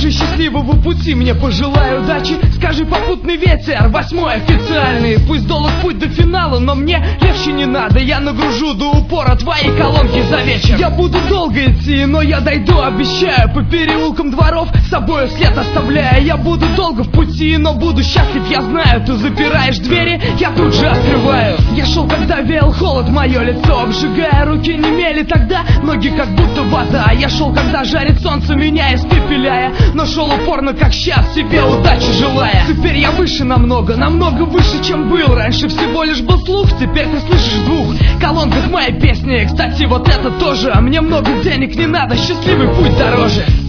Скажи счастливого пути, мне пожелай удачи. Скажи попутный ветер, 8-й официальный. Пусть долг путь до финала, но мне легче не надо. Я нагружу до упора твои колонки за вечер. Я буду долго идти, но я дойду, обещаю. По переулкам дворов с собою след оставляя. Я буду долго в пути, но буду счастлив, я знаю. Ты запираешь двери, я тут же открываю. Я шел, когда веял холод, мое лицо обжигая. Руки немели тогда, ноги как будто вода. Я шел, когда жарит солнце, меня испепеляя. Но шел упорно, как сейчас, себе удачи желая. Теперь я выше намного, намного выше, чем был. Раньше всего лишь был слух, теперь ты слышишь в 2 колонках мои песни. Кстати, вот это тоже. Мне много денег не надо, счастливый путь дороже.